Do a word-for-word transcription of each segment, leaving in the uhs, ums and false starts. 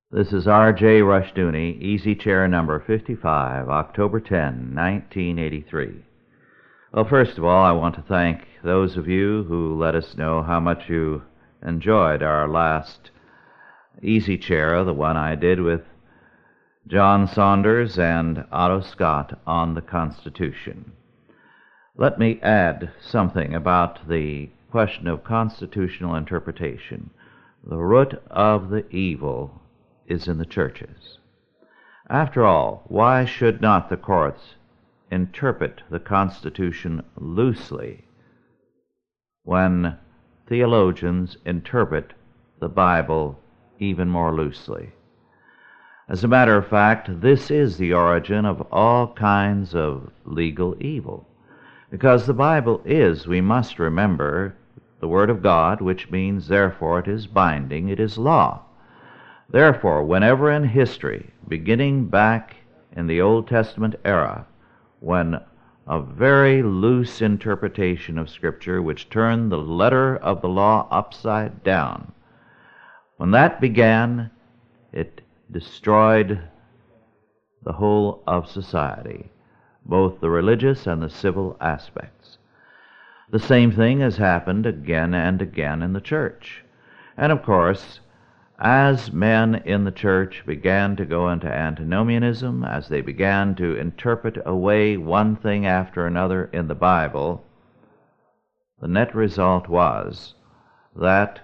This is R J Rushdoony, Easy Chair number fifty-five, October tenth, nineteen eighty-three. Well, first of all, I want to thank those of you who let us know how much you enjoyed our last Easy Chair, the one I did with John Saunders and Otto Scott on the Constitution. Let me add something about the question of constitutional interpretation. The root of the evil is in the churches. After all, why should not the courts interpret the Constitution loosely when theologians interpret the Bible even more loosely? As a matter of fact, this is the origin of all kinds of legal evil, because the Bible is, we must remember, the Word of God, which means, therefore, it is binding, it is law. Therefore, whenever in history, beginning back in the Old Testament era, when a very loose interpretation of Scripture which turned the letter of the law upside down, when that began, it destroyed the whole of society, both the religious and the civil aspects. The same thing has happened again and again in the church. And of course, as men in the church began to go into antinomianism, as they began to interpret away one thing after another in the Bible, the net result was that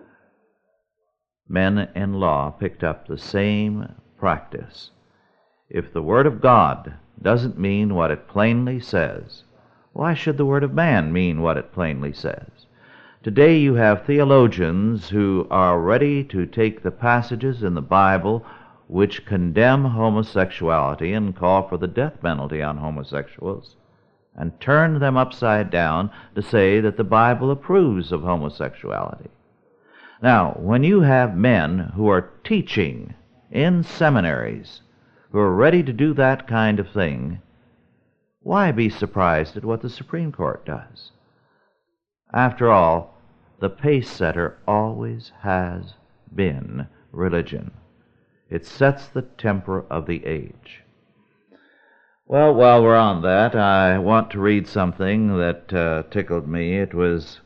men in law picked up the same practice. If the Word of God doesn't mean what it plainly says, why should the Word of man mean what it plainly says? Today you have theologians who are ready to take the passages in the Bible which condemn homosexuality and call for the death penalty on homosexuals and turn them upside down to say that the Bible approves of homosexuality. Now, when you have men who are teaching in seminaries who are ready to do that kind of thing, why be surprised at what the Supreme Court does? After all, the pace setter always has been religion. It sets the temper of the age. Well, while we're on that, I want to read something that uh, tickled me. It was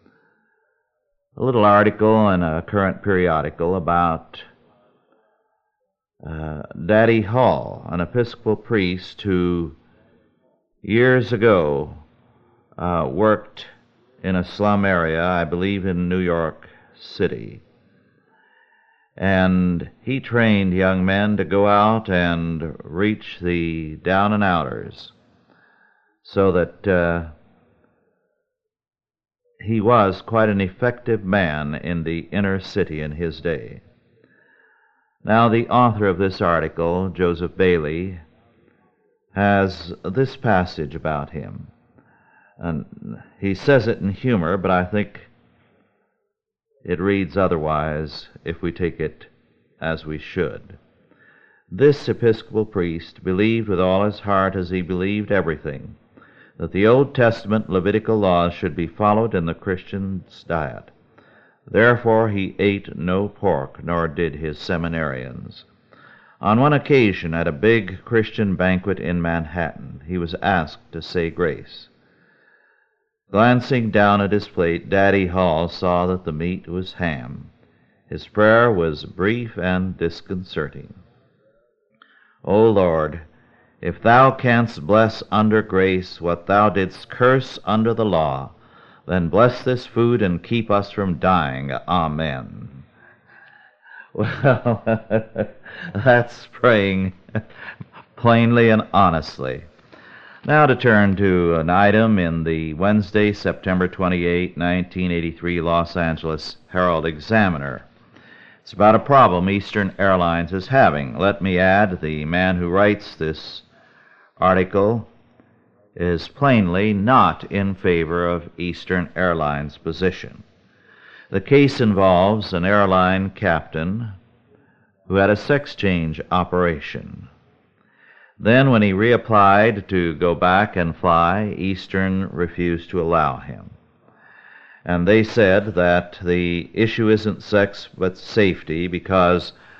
a little article in a current periodical about uh, Daddy Hall, an Episcopal priest who years ago uh, worked in a slum area, I believe in New York City. And he trained young men to go out and reach the down and outers, so that uh, he was quite an effective man in the inner city in his day. Now, the author of this article, Joseph Bailey, has this passage about him. And he says it in humor, but I think it reads otherwise if we take it as we should. This Episcopal priest believed with all his heart, as he believed everything, that the Old Testament Levitical laws should be followed in the Christian's diet. Therefore he ate no pork, nor did his seminarians. On one occasion, at a big Christian banquet in Manhattan, he was asked to say grace. Glancing down at his plate, Daddy Hall saw that the meat was ham. His prayer was brief and disconcerting. O Lord, if thou canst bless under grace what thou didst curse under the law, then bless this food and keep us from dying. Amen. Well, that's praying plainly and honestly. Now to turn to an item in the Wednesday, September twenty-eighth, nineteen eighty-three Los Angeles Herald-Examiner. It's about a problem Eastern Airlines is having. Let me add, the man who writes this article is plainly not in favor of Eastern Airlines' position. The case involves an airline captain who had a sex change operation. Then, when he reapplied to go back and fly, Eastern refused to allow him. And they said that the issue isn't sex but safety, because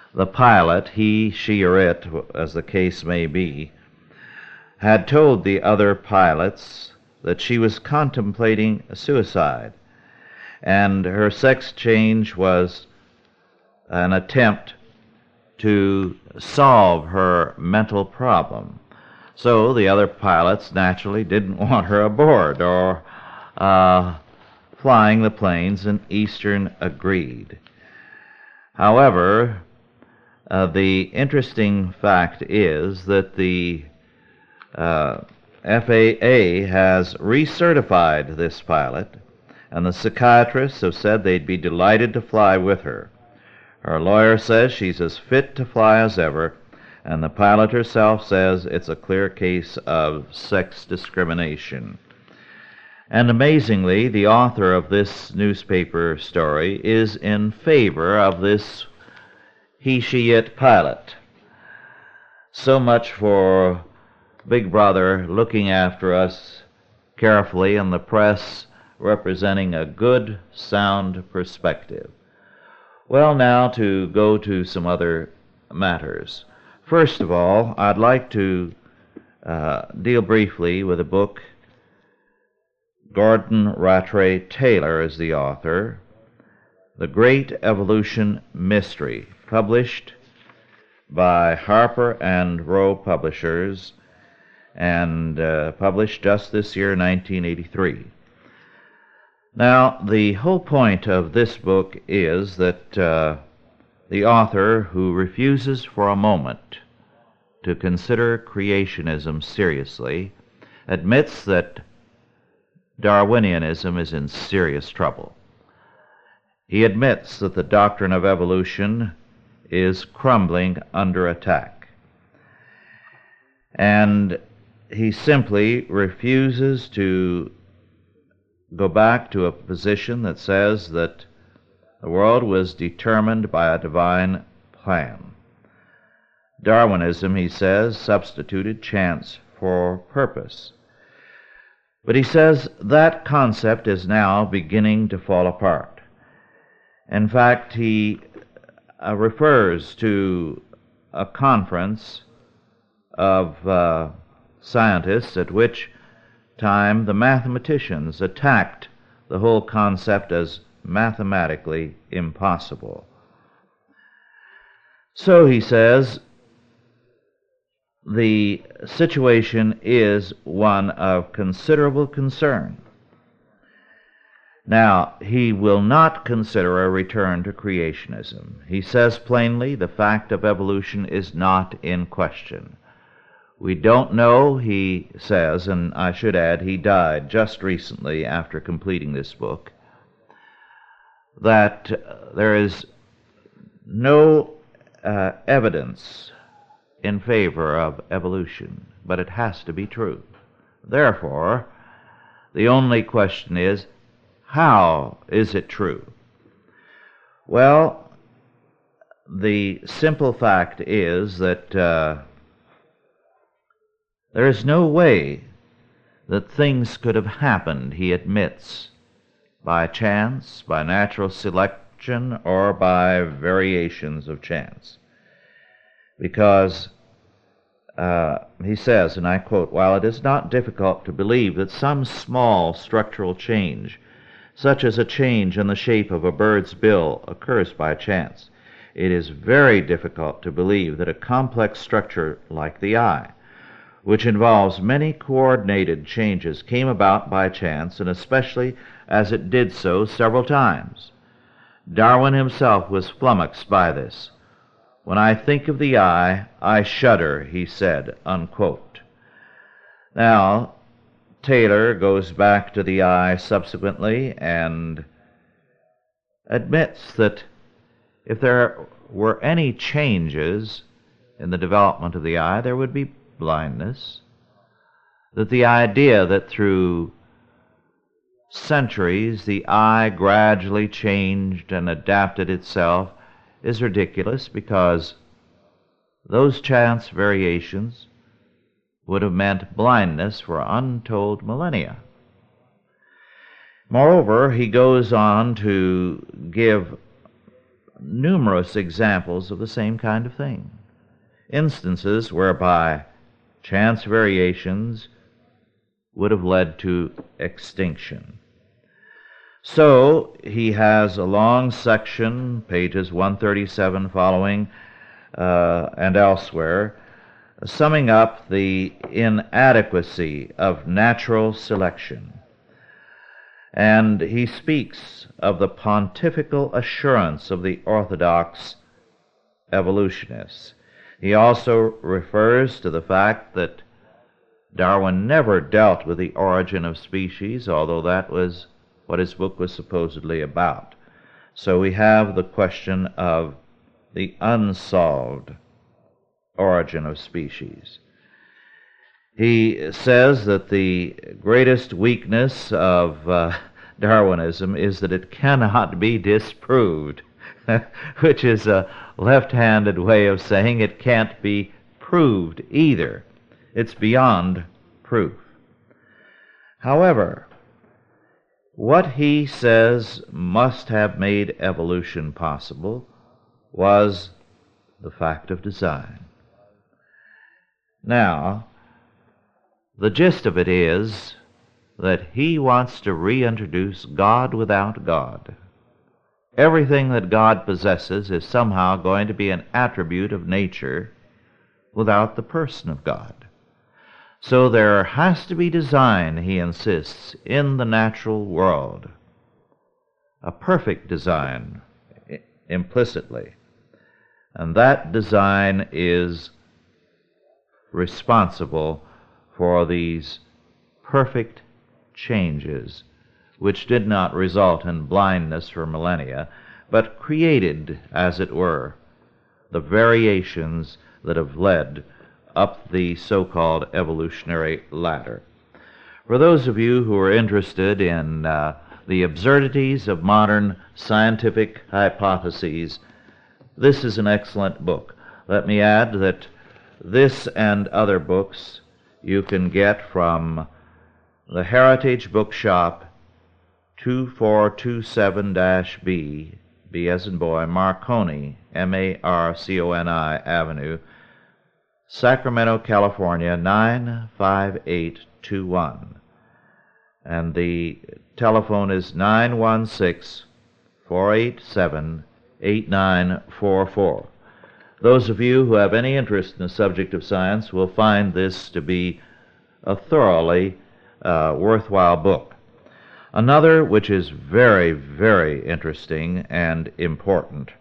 The pilot, he, she, or it, as the case may be, had told the other pilots that she was contemplating suicide, and her sex change was an attempt to solve her mental problem. So the other pilots naturally didn't want her aboard or uh, flying the planes, and Eastern agreed. However, uh, the interesting fact is that the uh, F A A has recertified this pilot, and the psychiatrists have said they'd be delighted to fly with her. Her lawyer says she's as fit to fly as ever, and the pilot herself says it's a clear case of sex discrimination. And amazingly, the author of this newspaper story is in favor of this he, she, it pilot. So much for Big Brother looking after us carefully, and the press representing a good, sound perspective. Well, now to go to some other matters. First of all, I'd like to uh, deal briefly with a book. Gordon Rattray Taylor is the author, The Great Evolution Mystery, published by Harper and Row Publishers, and uh, published just this year, nineteen eighty-three. Now, the whole point of this book is that uh, the author, who refuses for a moment to consider creationism seriously, admits that Darwinianism is in serious trouble. He admits that the doctrine of evolution is crumbling under attack. And he simply refuses to go back to a position that says that the world was determined by a divine plan. Darwinism, he says, substituted chance for purpose. But he says that concept is now beginning to fall apart. In fact, he uh, refers to a conference of uh, scientists at which time the mathematicians attacked the whole concept as mathematically impossible. So he says the situation is one of considerable concern. Now, he will not consider a return to creationism. He says plainly the fact of evolution is not in question. We don't know, he says, and I should add, he died just recently after completing this book, that uh, there is no uh, evidence in favor of evolution, but it has to be true. Therefore, the only question is, how is it true? Well, the simple fact is that uh, there is no way that things could have happened, he admits, by chance, by natural selection, or by variations of chance. Because, uh, he says, and I quote, "While it is not difficult to believe that some small structural change, such as a change in the shape of a bird's bill, occurs by chance, it is very difficult to believe that a complex structure like the eye, which involves many coordinated changes, came about by chance, and especially as it did so several times. Darwin himself was flummoxed by this. When I think of the eye, I shudder," he said, unquote. Now, Taylor goes back to the eye subsequently and admits that if there were any changes in the development of the eye, there would be blindness, that the idea that through centuries the eye gradually changed and adapted itself is ridiculous, because those chance variations would have meant blindness for untold millennia. Moreover, he goes on to give numerous examples of the same kind of thing. Instances whereby chance variations would have led to extinction. So he has a long section, pages one thirty-seven following, uh, and elsewhere, summing up the inadequacy of natural selection. And he speaks of the pontifical assurance of the orthodox evolutionists. He also refers to the fact that Darwin never dealt with the origin of species, although that was what his book was supposedly about. So we have the question of the unsolved origin of species. He says that the greatest weakness of uh, Darwinism is that it cannot be disproved, which is a left-handed way of saying it can't be proved either. It's beyond proof. However, what he says must have made evolution possible was the fact of design. Now, the gist of it is that he wants to reintroduce God without God. Everything that God possesses is somehow going to be an attribute of nature without the person of God. So there has to be design, he insists, in the natural world. A perfect design, implicitly. And that design is responsible for these perfect changes, which did not result in blindness for millennia, but created, as it were, the variations that have led up the so-called evolutionary ladder. For those of you who are interested in uh, the absurdities of modern scientific hypotheses, this is an excellent book. Let me add that this and other books you can get from the Heritage Bookshop, two four two seven B, B as in boy, Marconi, M A R C O N I Avenue, Sacramento, California, nine five eight two one. And the telephone is nine one six, four eight seven, eight nine four four. Those of you who have any interest in the subject of science will find this to be a thoroughly uh, worthwhile book. Another, which is very, very interesting and important,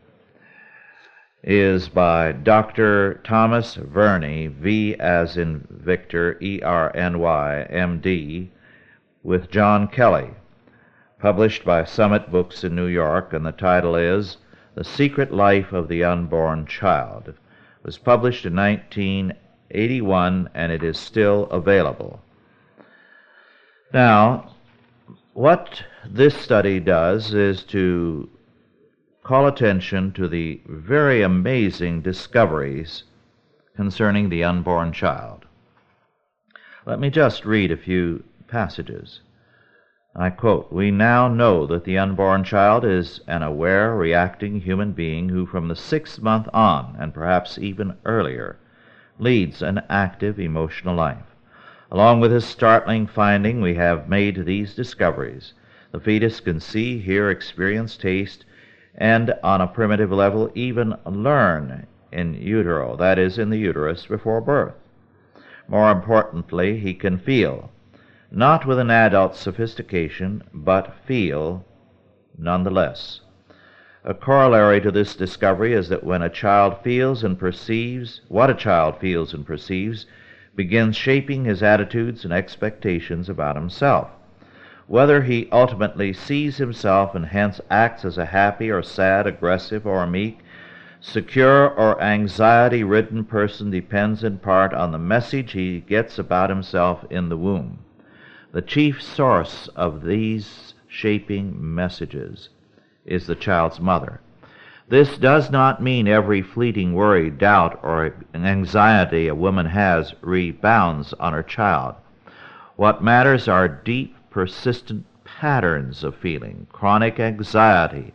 is by Doctor Thomas Verney, V as in Victor, E R N Y, M D, with John Kelly, published by Summit Books in New York, and the title is The Secret Life of the Unborn Child. It was published in nineteen eighty-one, and it is still available. Now, what this study does is to call attention to the very amazing discoveries concerning the unborn child. Let me just read a few passages. I quote, "We now know that the unborn child is an aware, reacting human being who from the sixth month on, and perhaps even earlier, leads an active emotional life. Along with this startling finding, we have made these discoveries. The fetus can see, hear, experience, taste, and on a primitive level even learn in utero, that is, in the uterus before birth. More importantly, he can feel, not with an adult sophistication, but feel nonetheless. A corollary to this discovery is that when a child feels and perceives, what a child feels and perceives begins shaping his attitudes and expectations about himself. Whether he ultimately sees himself and hence acts as a happy or sad, aggressive or meek, secure or anxiety-ridden person depends in part on the message he gets about himself in the womb. The chief source of these shaping messages is the child's mother. This does not mean every fleeting worry, doubt, or anxiety a woman has rebounds on her child. What matters are deep, persistent patterns of feeling, chronic anxiety,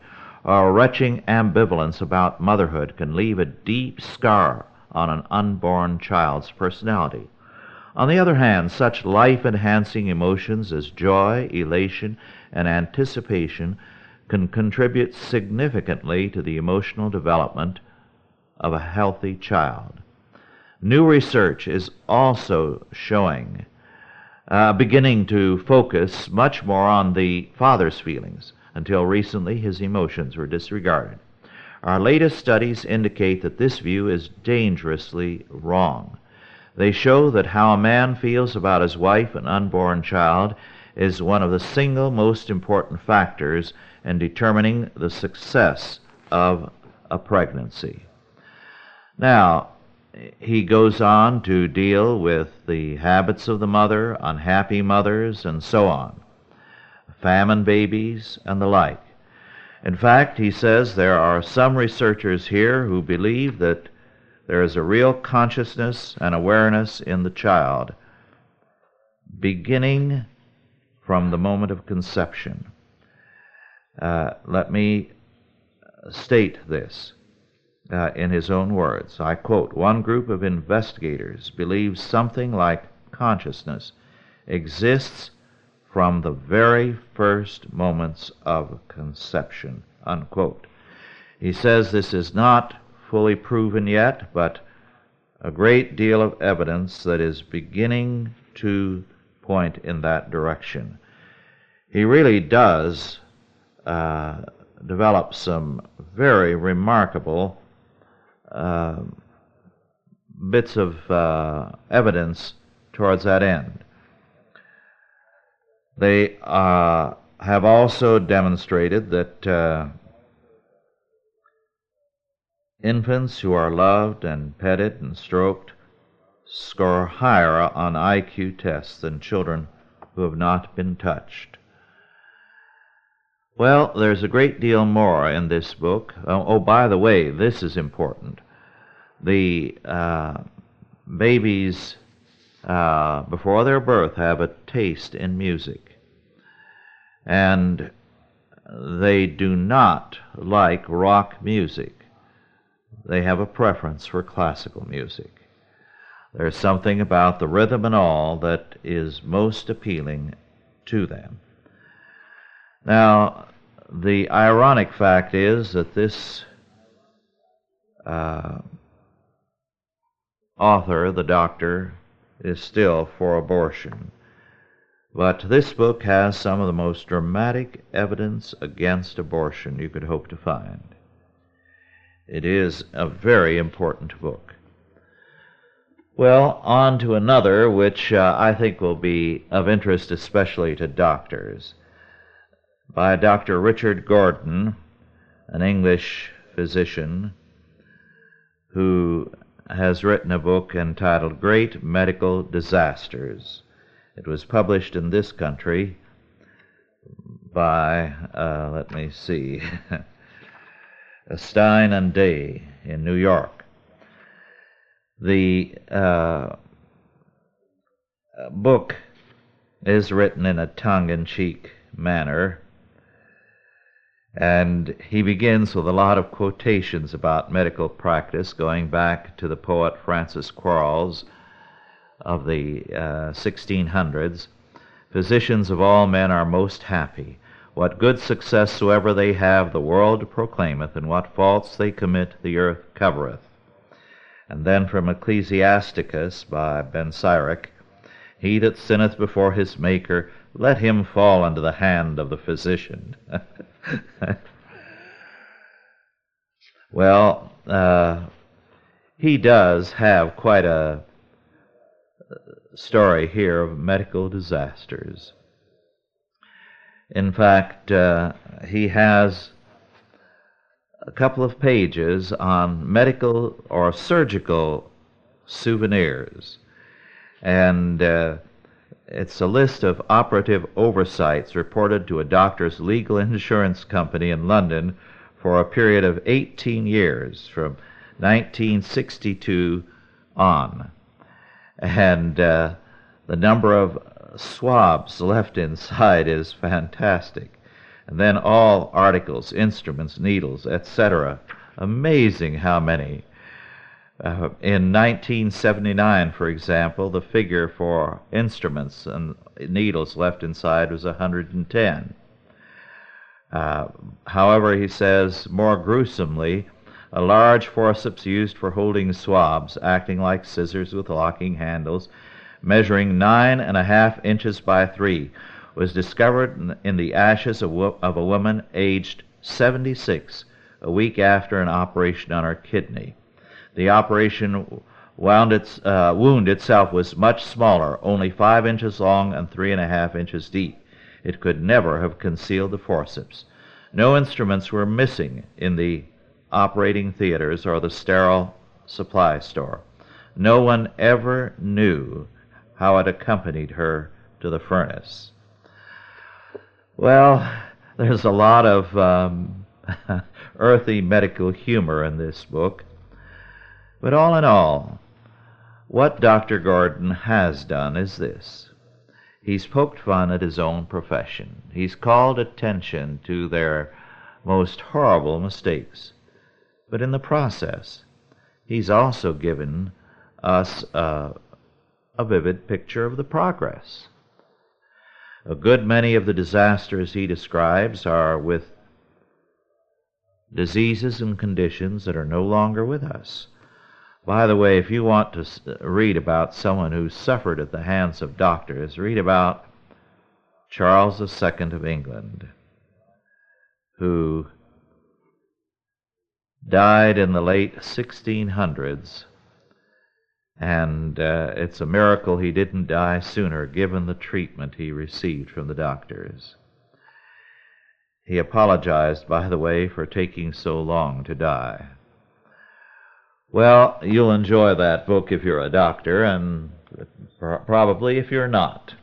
or retching ambivalence about motherhood can leave a deep scar on an unborn child's personality. On the other hand, such life-enhancing emotions as joy, elation, and anticipation can contribute significantly to the emotional development of a healthy child. New research is also showing, uh, beginning to focus much more on the father's feelings. Until recently, his emotions were disregarded. Our latest studies indicate that this view is dangerously wrong. They show that how a man feels about his wife and unborn child is one of the single most important factors in determining the success of a pregnancy. Now, he goes on to deal with the habits of the mother, unhappy mothers, and so on, famine babies, and the like. In fact, he says there are some researchers here who believe that there is a real consciousness and awareness in the child, beginning from the moment of conception. Uh, let me state this uh, in his own words. I quote, "One group of investigators believes something like consciousness exists from the very first moments of conception," unquote. He says this is not fully proven yet, but a great deal of evidence that is beginning to point in that direction. He really does uh, develop some very remarkable uh, bits of uh, evidence towards that end. They uh, have also demonstrated that uh, infants who are loved and petted and stroked score higher on I Q tests than children who have not been touched. Well, there's a great deal more in this book. Oh, oh by the way, this is important. The uh, babies, uh, before their birth, have a taste in music. And they do not like rock music. They have a preference for classical music. There's something about the rhythm and all that is most appealing to them. Now, the ironic fact is that this uh, author, the doctor, is still for abortion. But this book has some of the most dramatic evidence against abortion you could hope to find. It is a very important book. Well, on to another, which uh, I think will be of interest especially to doctors, by Doctor Richard Gordon, an English physician who has written a book entitled Great Medical Disasters. It was published in this country by, uh, let me see, Stein and Day in New York. The uh, book is written in a tongue-in-cheek manner, and he begins with a lot of quotations about medical practice, going back to the poet Francis Quarles of the uh, sixteen hundreds. "Physicians of all men are most happy. What good success soever they have, the world proclaimeth, and what faults they commit, the earth covereth." And then from Ecclesiasticus by Ben Sirach, "He that sinneth before his Maker, let him fall into the hand of the physician." Well, uh, he does have quite a story here of medical disasters. In fact, uh, he has a couple of pages on medical or surgical souvenirs, and uh, it's a list of operative oversights reported to a doctor's legal insurance company in London for a period of eighteen years, from nineteen sixty-two on. And uh, the number of swabs left inside is fantastic. And then all articles, instruments, needles, et cetera. Amazing how many. Uh, in nineteen seventy-nine, for example, the figure for instruments and needles left inside was one hundred ten. Uh, however, he says, more gruesomely, a large forceps used for holding swabs, acting like scissors with locking handles, measuring nine and a half inches by three, was discovered in, in the ashes of, wo- of a woman aged seventy-six, a week after an operation on her kidney. The operation wound its, uh, wound itself was much smaller, only five inches long and three and a half inches deep. It could never have concealed the forceps. No instruments were missing in the operating theaters or the sterile supply store. No one ever knew how it accompanied her to the furnace. Well, there's a lot of um, earthy medical humor in this book. But all in all, what Doctor Gordon has done is this. He's poked fun at his own profession. He's called attention to their most horrible mistakes. But in the process, he's also given us uh, a vivid picture of the progress. A good many of the disasters he describes are with diseases and conditions that are no longer with us. By the way, if you want to read about someone who suffered at the hands of doctors, read about Charles the Second of England, who died in the late sixteen hundreds, and uh, it's a miracle he didn't die sooner, given the treatment he received from the doctors. He apologized, by the way, for taking so long to die. Well, you'll enjoy that book if you're a doctor, and probably if you're not.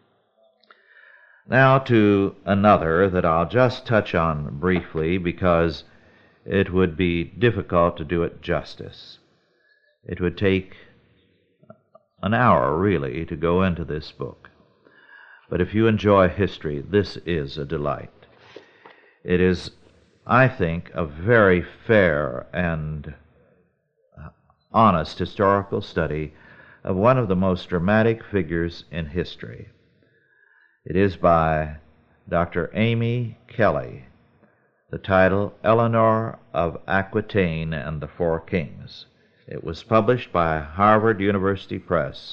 Now to another that I'll just touch on briefly because it would be difficult to do it justice. It would take an hour, really, to go into this book. But if you enjoy history, this is a delight. It is, I think, a very fair and honest historical study of one of the most dramatic figures in history. It is by Doctor Amy Kelly. The title, Eleanor of Aquitaine and the Four Kings. It was published by Harvard University Press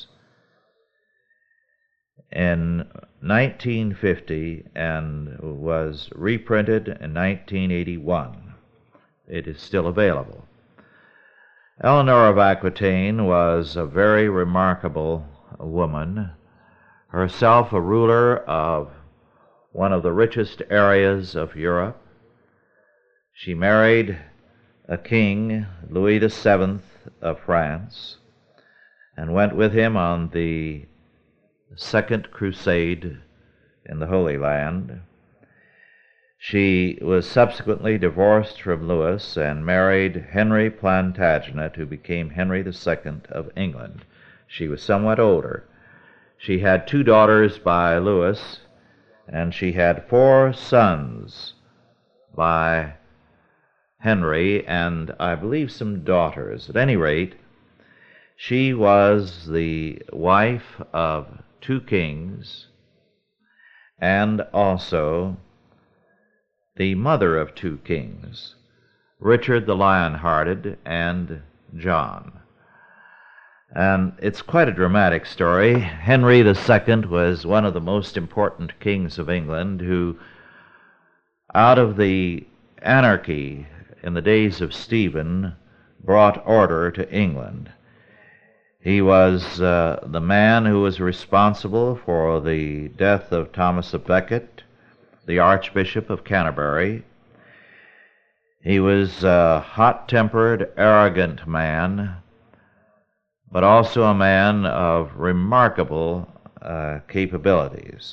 in nineteen fifty and was reprinted in nineteen eighty-one. It is still available. Eleanor of Aquitaine was a very remarkable woman, herself a ruler of one of the richest areas of Europe. She married a king, Louis the Seventh of France, and went with him on the Second Crusade in the Holy Land. She was subsequently divorced from Louis and married Henry Plantagenet, who became Henry the Second of England. She was somewhat older. She had two daughters by Louis, and she had four sons by Henry, and I believe some daughters. At any rate, she was the wife of two kings and also the mother of two kings, Richard the Lion-Hearted and John. And it's quite a dramatic story. Henry the Second was one of the most important kings of England who, out of the anarchy in the days of Stephen, brought order to England. He was uh, the man who was responsible for the death of Thomas of Becket, the Archbishop of Canterbury. He was a hot-tempered, arrogant man, but also a man of remarkable uh, capabilities.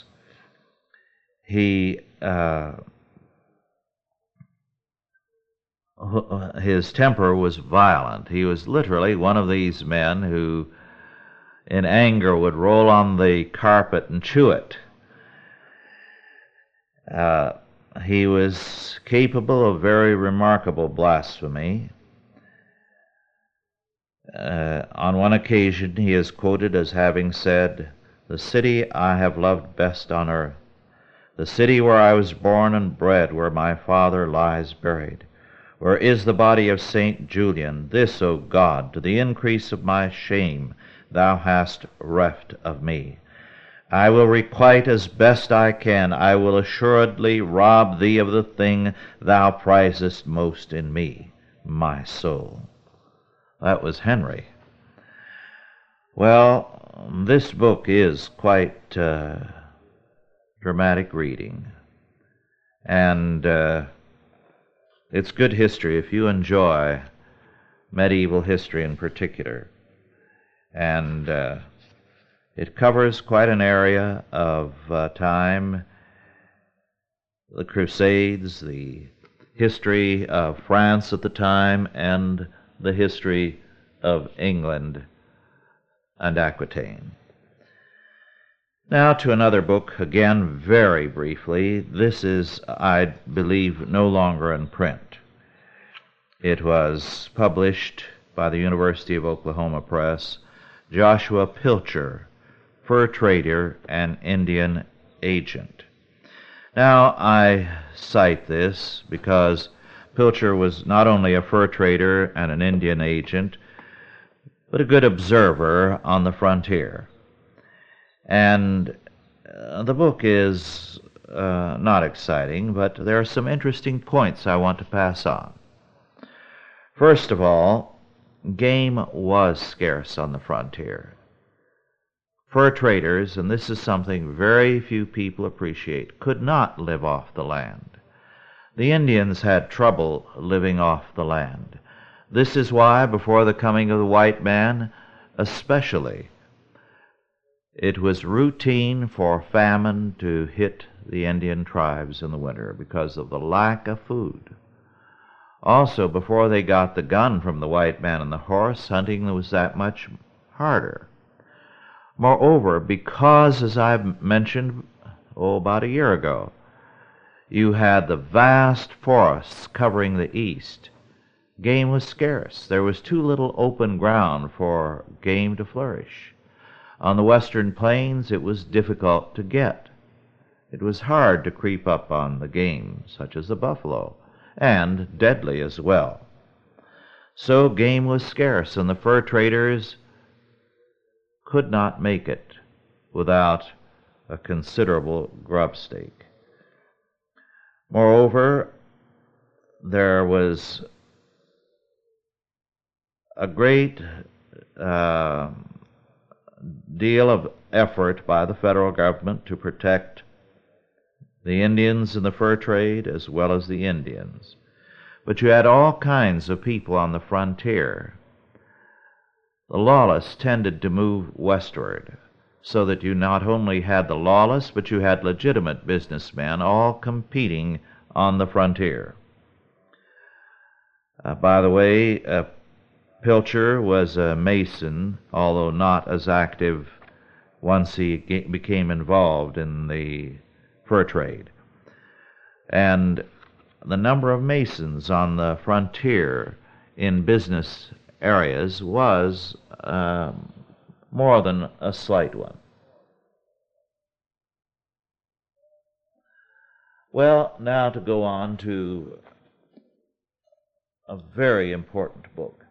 He uh, his temper was violent. He was literally one of these men who, in anger, would roll on the carpet and chew it. Uh, he was capable of very remarkable blasphemy. Uh, on one occasion, he is quoted as having said, "The city I have loved best on earth, the city where I was born and bred, where my father lies buried, where is the body of Saint Julian, this, O God, to the increase of my shame, thou hast reft of me. I will requite as best I can. I will assuredly rob thee of the thing thou prizest most in me, my soul." That was Henry. Well, this book is quite uh, dramatic reading, and uh, it's good history if you enjoy medieval history in particular. And uh, it covers quite an area of uh, time, the Crusades, the history of France at the time, and the history of England and Aquitaine. Now to another book, again very briefly. This is, I believe, no longer in print. It was published by the University of Oklahoma Press. Joshua Pilcher, Fur Trader and Indian Agent. Now, I cite this because Pilcher was not only a fur trader and an Indian agent, but a good observer on the frontier. And uh, the book is uh, not exciting, but there are some interesting points I want to pass on. First of all, game was scarce on the frontier. Fur traders, and this is something very few people appreciate, could not live off the land. The Indians had trouble living off the land. This is why, before the coming of the white man, especially, it was routine for famine to hit the Indian tribes in the winter because of the lack of food. Also, before they got the gun from the white man and the horse, hunting was that much harder. Moreover, because, as I mentioned, oh, about a year ago, you had the vast forests covering the east, game was scarce. There was too little open ground for game to flourish. On the western plains, it was difficult to get. It was hard to creep up on the game, such as the buffalo, and deadly as well. So game was scarce, and the fur traders could not make it without a considerable grub stake. Moreover, there was a great uh, deal of effort by the federal government to protect the Indians in the fur trade as well as the Indians. But you had all kinds of people on the frontier. The lawless tended to move westward, so that you not only had the lawless, but you had legitimate businessmen all competing on the frontier. Uh, by the way, uh, Pilcher was a Mason, although not as active once he ge- became involved in the fur trade. And the number of Masons on the frontier in business areas was uh, more than a slight one. Well, now to go on to a very important book.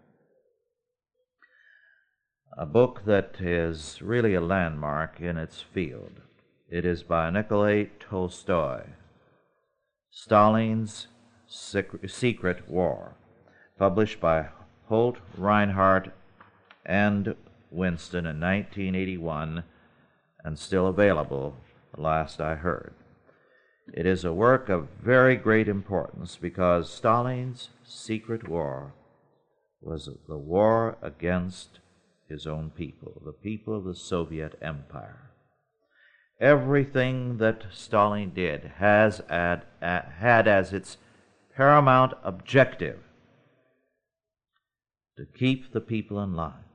A book that is really a landmark in its field. It is by Nikolai Tolstoy, Stalin's Secret War, published by Holt, Reinhardt, and Winston in nineteen eighty-one, and still available, the last I heard. It is a work of very great importance because Stalin's Secret War was the war against his own people, the people of the Soviet Empire. Everything that Stalin did has ad, ad, had as its paramount objective to keep the people in line.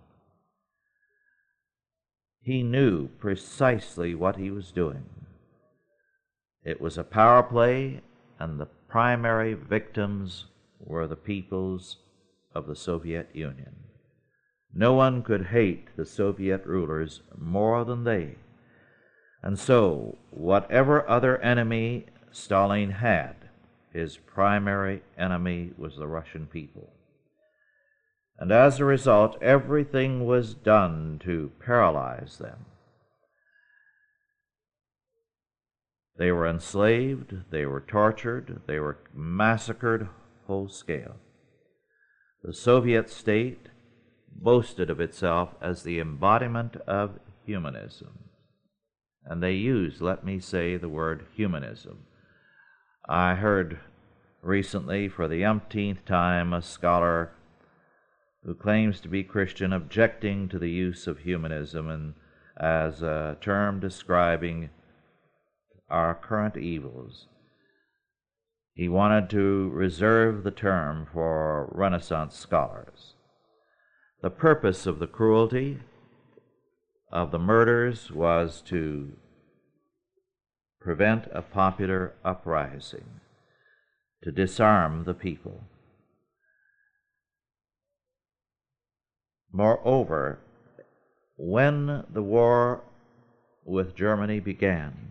He knew precisely what he was doing. It was a power play and the primary victims were the peoples of the Soviet Union. No one could hate the Soviet rulers more than they. And so, whatever other enemy Stalin had, his primary enemy was the Russian people. And as a result, everything was done to paralyze them. They were enslaved, they were tortured, they were massacred whole scale. The Soviet state boasted of itself as the embodiment of humanism. And they used, let me say, the word humanism. I heard recently, for the umpteenth time, a scholar who claims to be Christian objecting to the use of humanism and as a term describing our current evils. He wanted to reserve the term for Renaissance scholars. The purpose of the cruelty of the murders was to prevent a popular uprising, to disarm the people. Moreover, when the war with Germany began,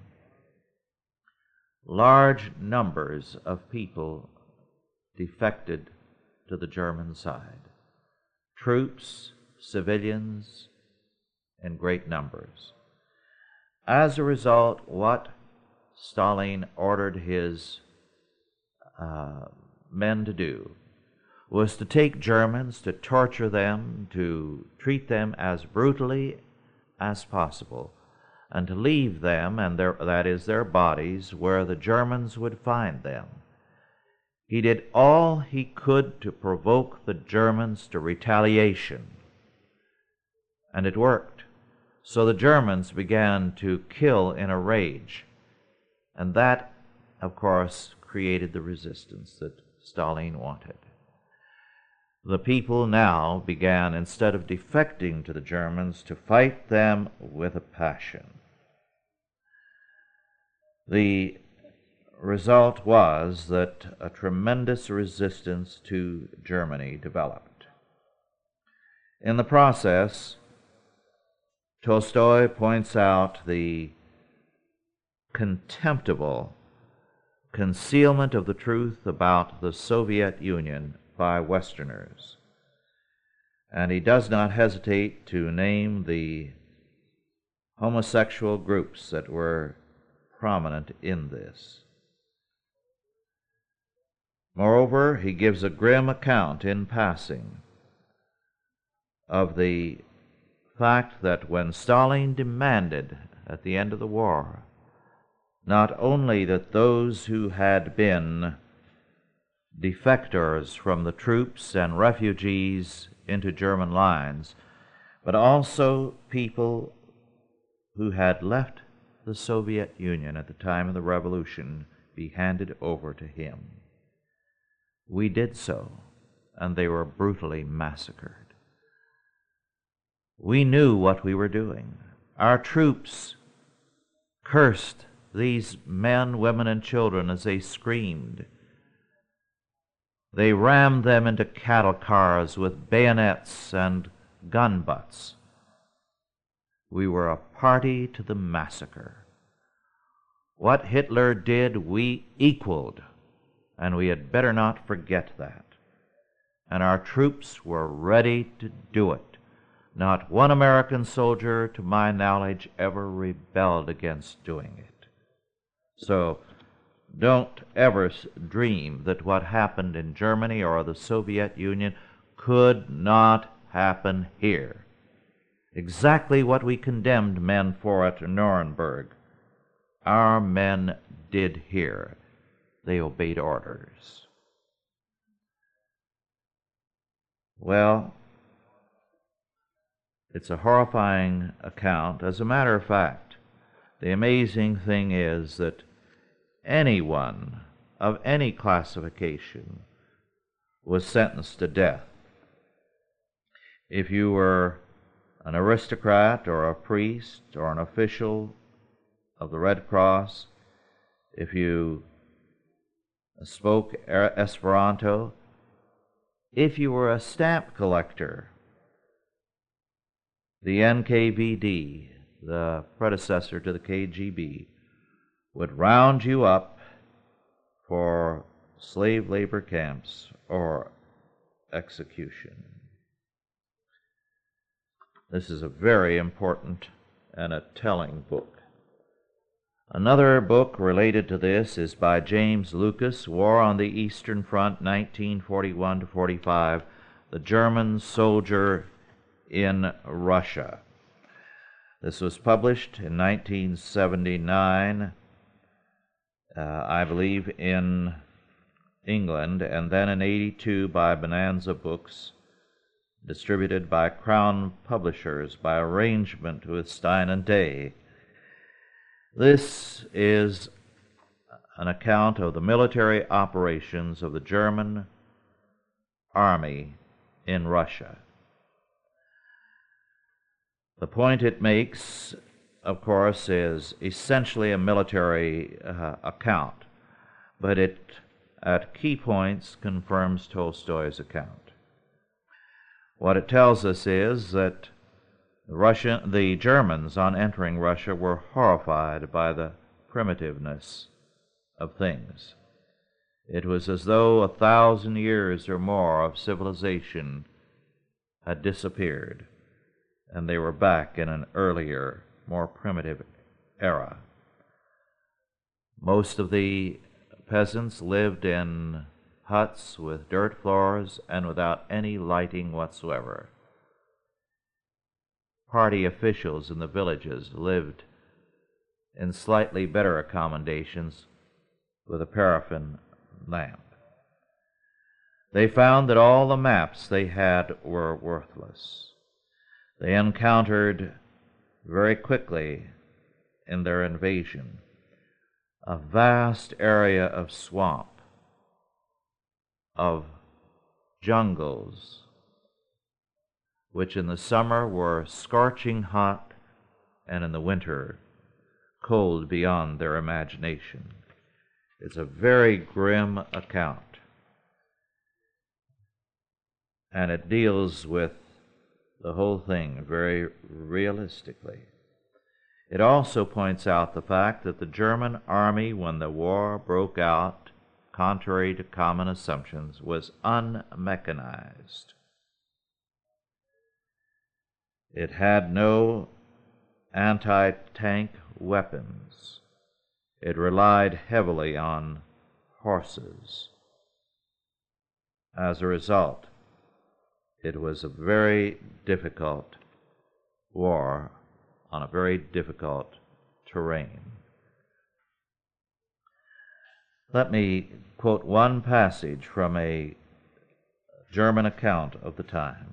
large numbers of people defected to the German side. Troops, civilians, in great numbers. As a result, what Stalin ordered his uh, men to do was to take Germans, to torture them, to treat them as brutally as possible, and to leave them, and their, that is their bodies, where the Germans would find them. He did all he could to provoke the Germans to retaliation, and it worked. So the Germans began to kill in a rage, and that, of course, created the resistance that Stalin wanted. The people now began, instead of defecting to the Germans, to fight them with a passion. The result was that a tremendous resistance to Germany developed. In the process, Tolstoy points out the contemptible concealment of the truth about the Soviet Union by Westerners. And he does not hesitate to name the homosexual groups that were prominent in this. Moreover, he gives a grim account in passing of the fact that when Stalin demanded at the end of the war not only that those who had been defectors from the troops and refugees into German lines, but also people who had left the Soviet Union at the time of the revolution be handed over to him. We did so, and they were brutally massacred. We knew what we were doing. Our troops cursed these men, women, and children as they screamed. They rammed them into cattle cars with bayonets and gun butts. We were a party to the massacre. What Hitler did, we equaled, and we had better not forget that. And our troops were ready to do it. Not one American soldier, to my knowledge, ever rebelled against doing it. So don't ever dream that what happened in Germany or the Soviet Union could not happen here. Exactly what we condemned men for at Nuremberg, our men did here. They obeyed orders. Well, it's a horrifying account. As a matter of fact, the amazing thing is that anyone of any classification was sentenced to death. If you were an aristocrat or a priest or an official of the Red Cross, if you spoke Esperanto. If you were a stamp collector, the N K V D, the predecessor to the K G B, would round you up for slave labor camps or execution. This is a very important and a telling book. Another book related to this is by James Lucas, War on the Eastern Front, nineteen forty-one to forty-five, The German Soldier in Russia. This was published in nineteen seventy-nine, uh, I believe, in England, and then in eighty-two by Bonanza Books, distributed by Crown Publishers by arrangement with Stein and Day. This is an account of the military operations of the German army in Russia. The point it makes, of course, is essentially a military uh, account, but it, at key points, confirms Tolstoy's account. What it tells us is that The Russian, the Germans, on entering Russia, were horrified by the primitiveness of things. It was as though a thousand years or more of civilization had disappeared, and they were back in an earlier, more primitive era. Most of the peasants lived in huts with dirt floors and without any lighting whatsoever. Party officials in the villages lived in slightly better accommodations with a paraffin lamp. They found that all the maps they had were worthless. They encountered very quickly in their invasion a vast area of swamp, of jungles, which in the summer were scorching hot and in the winter cold beyond their imagination. It's a very grim account, and it deals with the whole thing very realistically. It also points out the fact that the German army, when the war broke out, contrary to common assumptions, was unmechanized. It had no anti-tank weapons. It relied heavily on horses. As a result, it was a very difficult war on a very difficult terrain. Let me quote one passage from a German account of the time.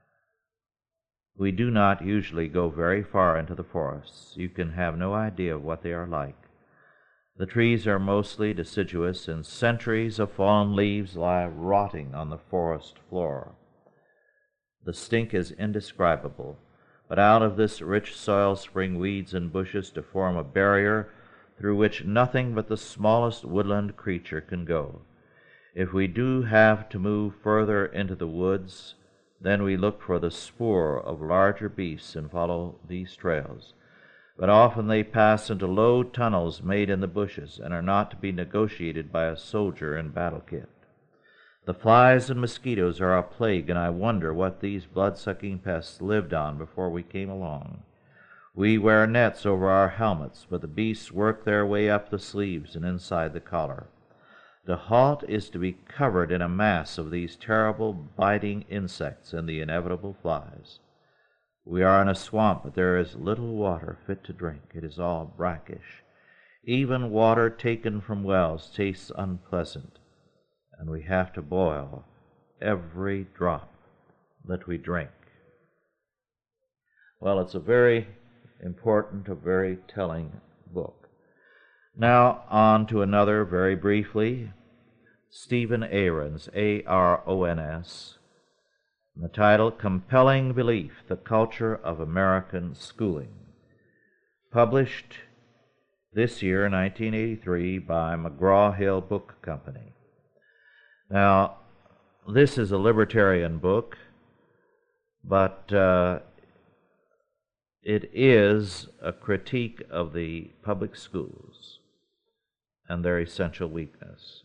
We do not usually go very far into the forests. You can have no idea of what they are like. The trees are mostly deciduous, and centuries of fallen leaves lie rotting on the forest floor. The stink is indescribable, but out of this rich soil spring weeds and bushes to form a barrier through which nothing but the smallest woodland creature can go. If we do have to move further into the woods, then we look for the spoor of larger beasts and follow these trails. But often they pass into low tunnels made in the bushes and are not to be negotiated by a soldier in battle kit. The flies and mosquitoes are a plague, and I wonder what these blood-sucking pests lived on before we came along. We wear nets over our helmets, but the beasts work their way up the sleeves and inside the collar. The halt is to be covered in a mass of these terrible biting insects and the inevitable flies. We are in a swamp, but there is little water fit to drink. It is all brackish. Even water taken from wells tastes unpleasant, and we have to boil every drop that we drink. Well, it's a very important, a very telling book. Now on to another, very briefly, Stephen Aarons, A R O N S, the title, Compelling Belief, The Culture of American Schooling, published this year, nineteen eighty-three, by McGraw-Hill Book Company. Now, this is a libertarian book, but uh, it is a critique of the public schools and their essential weakness.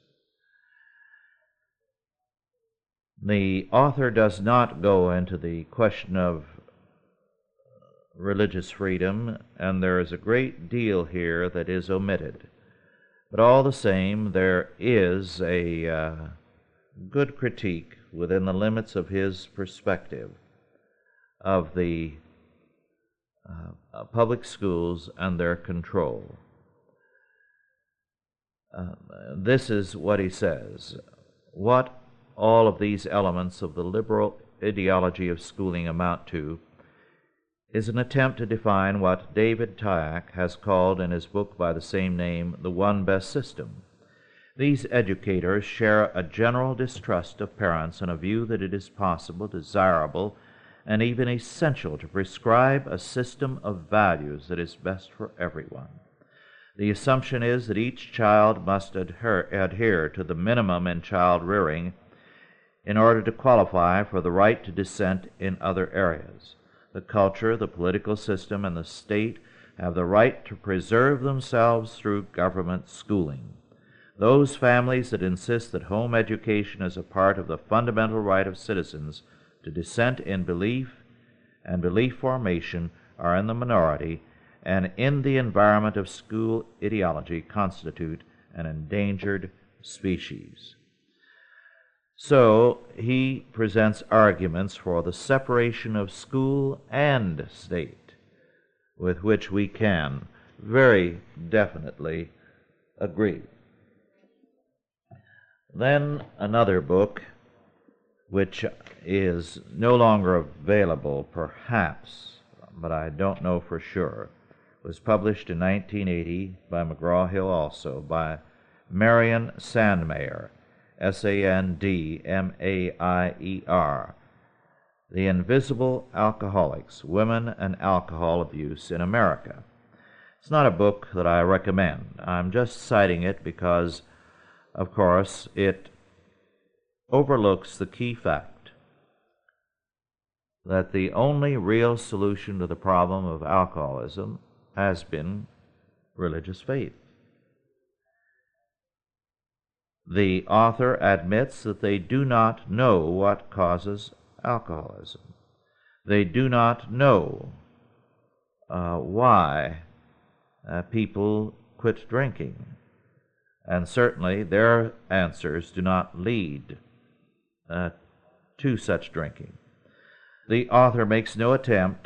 The author does not go into the question of religious freedom, and there is a great deal here that is omitted. But all the same, there is a uh, good critique within the limits of his perspective of the uh, public schools and their control. Uh, this is what he says. What all of these elements of the liberal ideology of schooling amount to is an attempt to define what David Tyack has called in his book by the same name, The One Best System. These educators share a general distrust of parents and a view that it is possible, desirable, and even essential to prescribe a system of values that is best for everyone. The assumption is that each child must adhere, adhere to the minimum in child rearing in order to qualify for the right to dissent in other areas. The culture, the political system, and the state have the right to preserve themselves through government schooling. Those families that insist that home education is a part of the fundamental right of citizens to dissent in belief and belief formation are in the minority, and in the environment of school ideology constitute an endangered species. So he presents arguments for the separation of school and state, with which we can very definitely agree. Then another book, which is no longer available, perhaps, but I don't know for sure, was published in nineteen eighty by McGraw-Hill also, by Marion Sandmaier, S A N D M A I E R, The Invisible Alcoholics, Women and Alcohol Abuse in America. It's not a book that I recommend. I'm just citing it because, of course, it overlooks the key fact that the only real solution to the problem of alcoholism has been religious faith. The author admits that they do not know what causes alcoholism. They do not know uh, why uh, people quit drinking. And certainly their answers do not lead uh, to such drinking. The author makes no attempt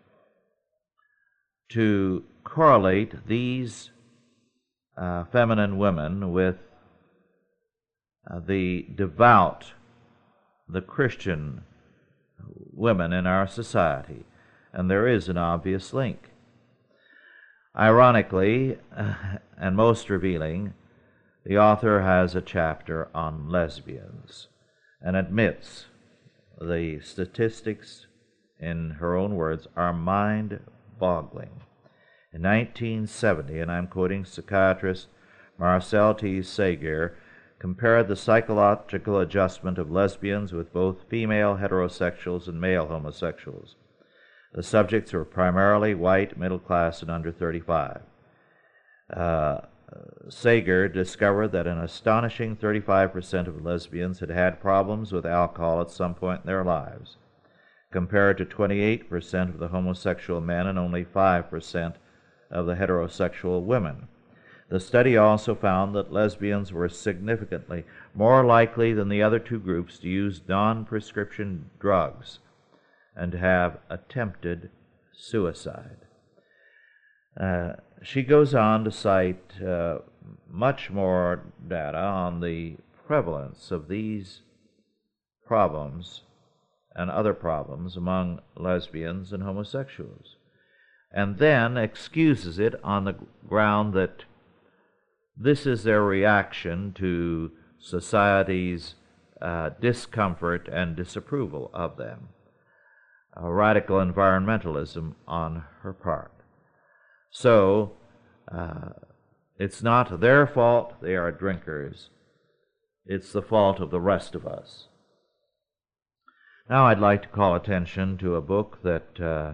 to correlate these uh, feminine women with uh, the devout, the Christian women in our society, and there is an obvious link. Ironically, uh, and most revealing, the author has a chapter on lesbians and admits the statistics, in her own words, are mind-boggling. In nineteen seventy, and I'm quoting psychiatrist Marcel T. Sager, compared the psychological adjustment of lesbians with both female heterosexuals and male homosexuals. The subjects were primarily white, middle class, and under thirty-five. Uh, Sager discovered that an astonishing thirty-five percent of lesbians had had problems with alcohol at some point in their lives, compared to twenty-eight percent of the homosexual men and only five percent of the heterosexual women. The study also found that lesbians were significantly more likely than the other two groups to use non-prescription drugs and to have attempted suicide. Uh, she goes on to cite uh, much more data on the prevalence of these problems and other problems among lesbians and homosexuals, and then excuses it on the ground that this is their reaction to society's uh, discomfort and disapproval of them. A radical environmentalism on her part. So, Uh, it's not their fault they are drinkers. It's the fault of the rest of us. Now I'd like to call attention to a book that uh,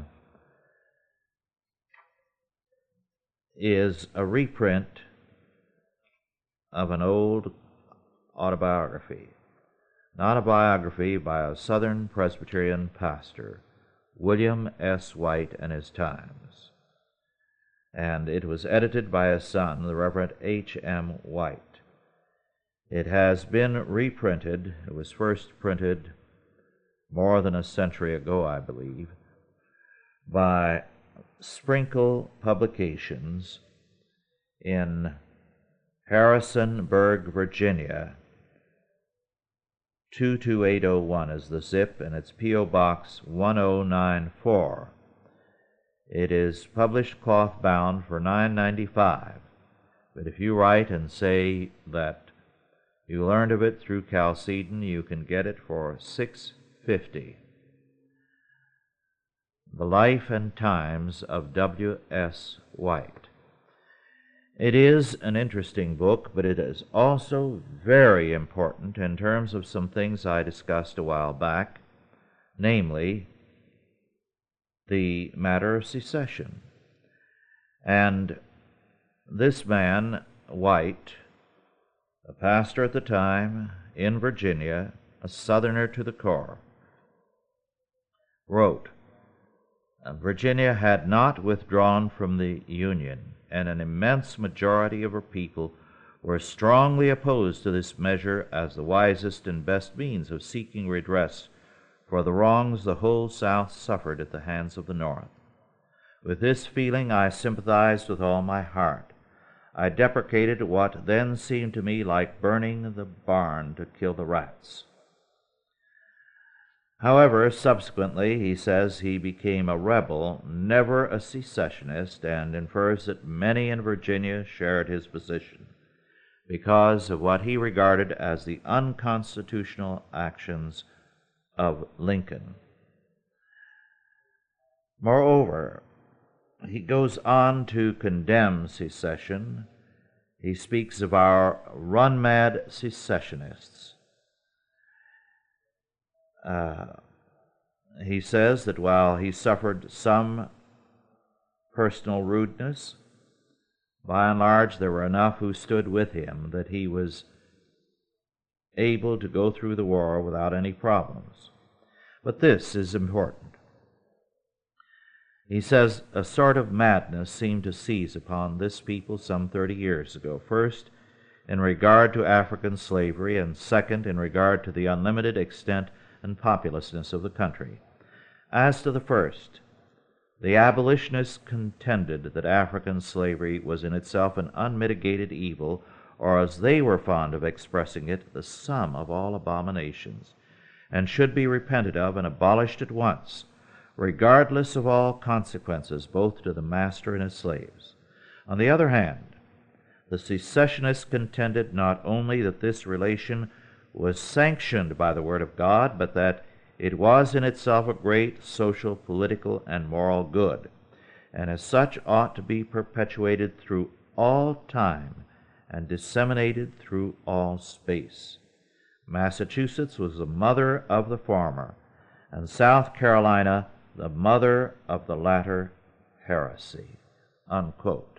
is a reprint of an old autobiography, not a biography by a Southern Presbyterian pastor, William S. White and His Times. And it was edited by his son, the Reverend H M White. It has been reprinted. It was first printed more than a century ago, I believe, by Sprinkle Publications in Harrisonburg, Virginia. two two eight oh one is the zip, and it's P O Box one oh nine four. It is published cloth-bound for nine ninety-five, but if you write and say that you learned of it through Chalcedon, you can get it for six fifty. The Life and Times of W S White. It is an interesting book, but it is also very important in terms of some things I discussed a while back, namely the matter of secession. And this man, White, a pastor at the time in Virginia, a Southerner to the core, wrote, Virginia had not withdrawn from the Union, and an immense majority of her people were strongly opposed to this measure as the wisest and best means of seeking redress for the wrongs the whole South suffered at the hands of the North. With this feeling I sympathized with all my heart. I deprecated what then seemed to me like burning the barn to kill the rats. However, subsequently, he says he became a rebel, never a secessionist, and infers that many in Virginia shared his position because of what he regarded as the unconstitutional actions of Lincoln. Moreover, he goes on to condemn secession. He speaks of our run-mad secessionists. Uh, he says that while he suffered some personal rudeness, by and large there were enough who stood with him that he was able to go through the war without any problems. But this is important. He says a sort of madness seemed to seize upon this people some thirty years ago. First, in regard to African slavery, and second, in regard to the unlimited extent and populousness of the country. As to the first, the abolitionists contended that African slavery was in itself an unmitigated evil, or as they were fond of expressing it, the sum of all abominations, and should be repented of and abolished at once, regardless of all consequences, both to the master and his slaves. On the other hand, the secessionists contended not only that this relation was sanctioned by the Word of God, but that it was in itself a great social, political, and moral good, and as such ought to be perpetuated through all time and disseminated through all space. Massachusetts was the mother of the former, and South Carolina the mother of the latter heresy." Unquote.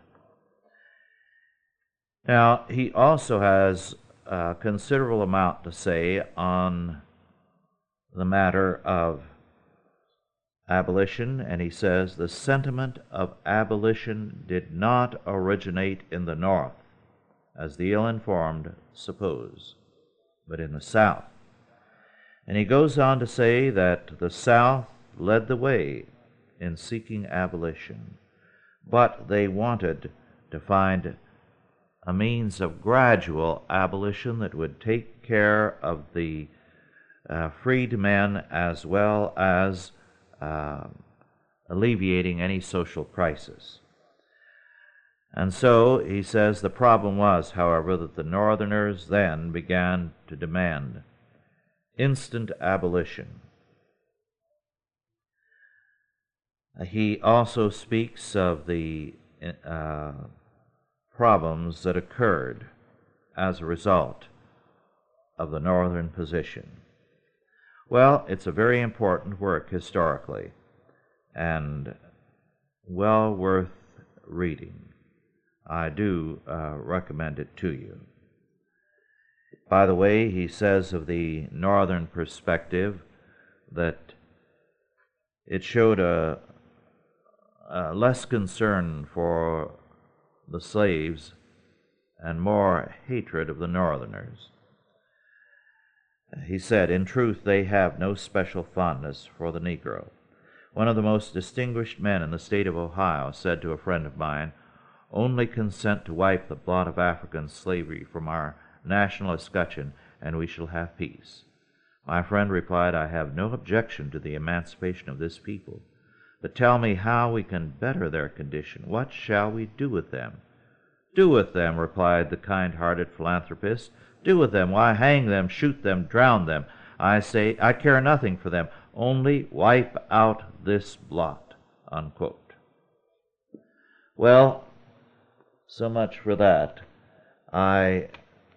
Now, he also has a considerable amount to say on the matter of abolition, and he says the sentiment of abolition did not originate in the North, as the ill-informed suppose, but in the South. And he goes on to say that the South led the way in seeking abolition, but they wanted to find a means of gradual abolition that would take care of the uh, freed men as well as uh, alleviating any social crisis. And so, he says, the problem was, however, that the Northerners then began to demand instant abolition. He also speaks of the uh, problems that occurred as a result of the Northern position. Well, it's a very important work historically, and well worth reading. I do uh, recommend it to you. By the way, he says of the Northern perspective that it showed a, a less concern for the slaves and more hatred of the Northerners. He said, "In truth, they have no special fondness for the Negro. One of the most distinguished men in the state of Ohio said to a friend of mine, 'Only consent to wipe the blot of African slavery from our national escutcheon, and we shall have peace.' My friend replied, 'I have no objection to the emancipation of this people, but tell me how we can better their condition. What shall we do with them?' 'Do with them,' replied the kind-hearted philanthropist. 'Do with them? Why, hang them, shoot them, drown them. I say, I care nothing for them. Only wipe out this blot,' unquote." Well, so much for that. I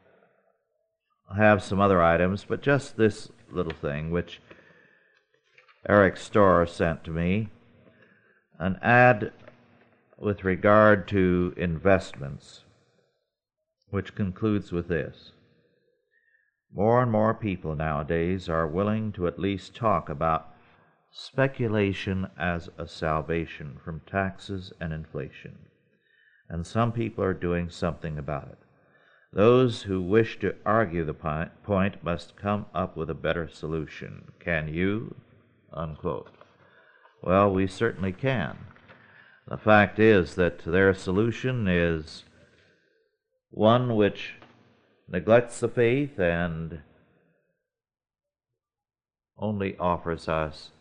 have some other items, but just this little thing, which Eric Storr sent to me, an ad with regard to investments, which concludes with this: "More and more people nowadays are willing to at least talk about speculation as a salvation from taxes and inflation, and some people are doing something about it. Those who wish to argue the point must come up with a better solution. Can you?" Unquote. Well, we certainly can. The fact is that their solution is one which neglects the faith and only offers us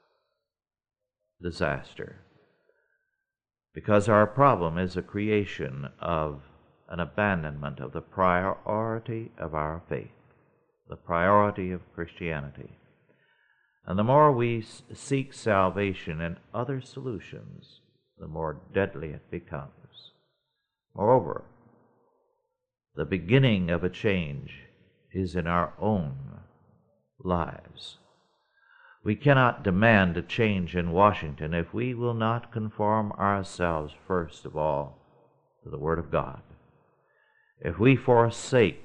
disaster, because our problem is a creation of an abandonment of the priority of our faith, the priority of Christianity. And the more we s- seek salvation in other solutions, the more deadly it becomes. Moreover, the beginning of a change is in our own lives. We cannot demand a change in Washington if we will not conform ourselves, first of all, to the Word of God. If we forsake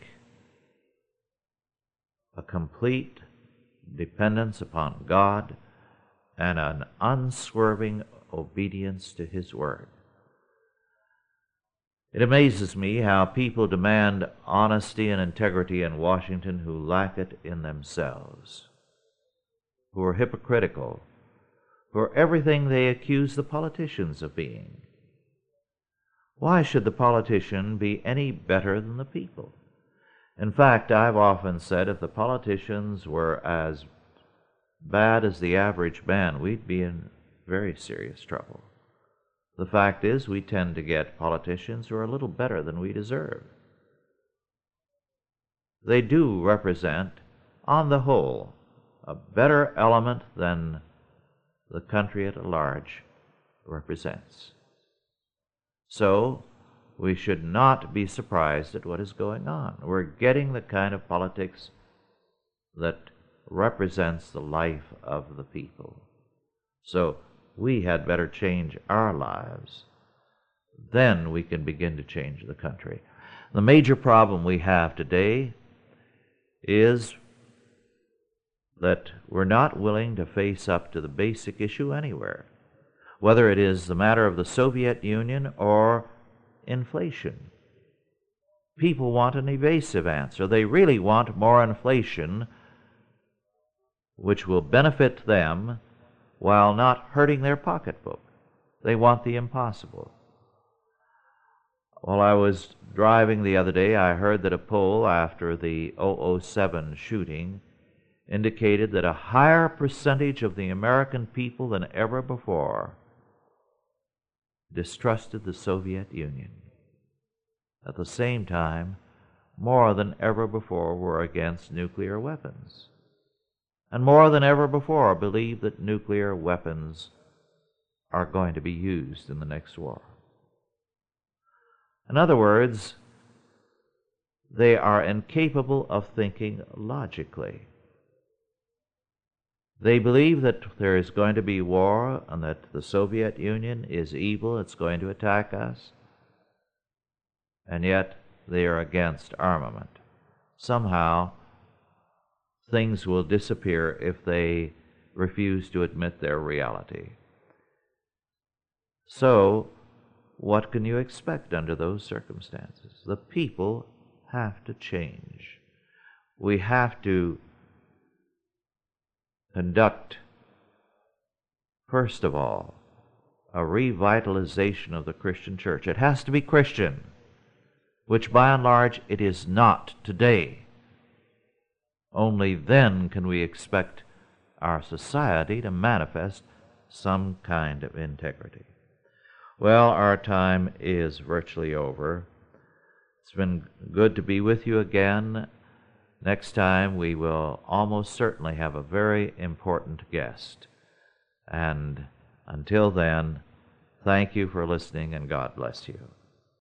a complete dependence upon God and an unswerving obedience to His Word. It amazes me how people demand honesty and integrity in Washington who lack it in themselves, who are hypocritical, who are everything they accuse the politicians of being. Why should the politician be any better than the people? In fact, I've often said if the politicians were as bad as the average man, we'd be in very serious trouble. The fact is, we tend to get politicians who are a little better than we deserve. They do represent, on the whole, a better element than the country at large represents. So, we should not be surprised at what is going on. We're getting the kind of politics that represents the life of the people. So, we had better change our lives. Then we can begin to change the country. The major problem we have today is that we're not willing to face up to the basic issue anywhere, whether it is the matter of the Soviet Union or inflation. People want an evasive answer. They really want more inflation, which will benefit them while not hurting their pocketbook. They want the impossible. While I was driving the other day, I heard that a poll after the oh oh seven shooting indicated that a higher percentage of the American people than ever before distrusted the Soviet Union. At the same time, more than ever before were against nuclear weapons, and more than ever before believe that nuclear weapons are going to be used in the next war. In other words, they are incapable of thinking logically. They believe that there is going to be war and that the Soviet Union is evil, it's going to attack us, and yet they are against armament. Somehow, things will disappear if they refuse to admit their reality. So, what can you expect under those circumstances? The people have to change. We have to conduct, first of all, a revitalization of the Christian church. It has to be Christian, which by and large it is not today. Only then can we expect our society to manifest some kind of integrity. Well, our time is virtually over. It's been good to be with you again. Next time we will almost certainly have a very important guest. And until then, thank you for listening and God bless you.